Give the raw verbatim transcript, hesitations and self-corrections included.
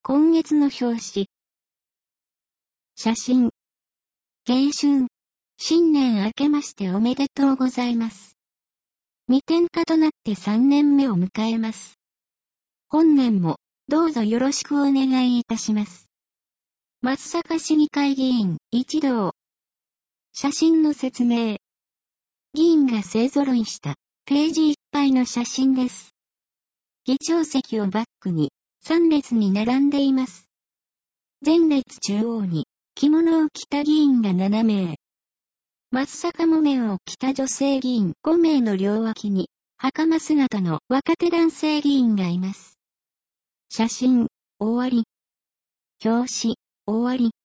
今月の表紙。写真。迎春。新年明けましておめでとうございます。未点火となってさんねんめを迎えます。本年もどうぞよろしくお願いいたします。松阪市議会議員一同。写真の説明。議員が勢揃いしたページいっぱいの写真です。議長席をバックにさん列に並んでいます。前列中央に着物を着た議員がなな名。松阪木綿を着た女性議員ご名の両脇に袴姿の若手男性議員がいます。写真、終わり。表紙、終わり。